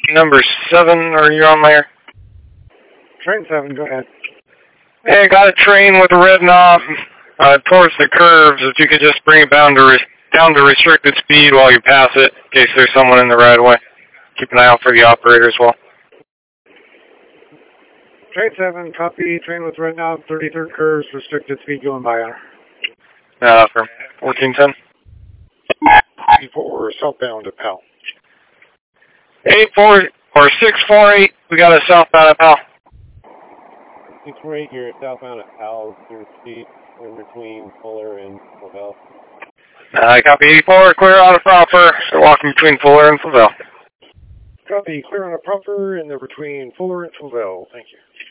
number 7, are you on there? Train 7, go ahead. Hey, I got a train with a red knob towards the curves. If you could just bring it down to restricted speed while you pass it, in case there's someone in the right of way. Keep an eye out for the operator as well. Train 7, copy. Train with red knob, 33rd curves, restricted speed going by on. For 1410. 84 southbound to Pal. 84 or 648. We got a southbound at Pal. 648 here, southbound at Pal, clear speed in between Fuller and Flavelle. Copy 84, clear out of proper. So walking between Fuller and Flavelle. Copy, clear on a proper in the between Fuller and Flavelle. Thank you.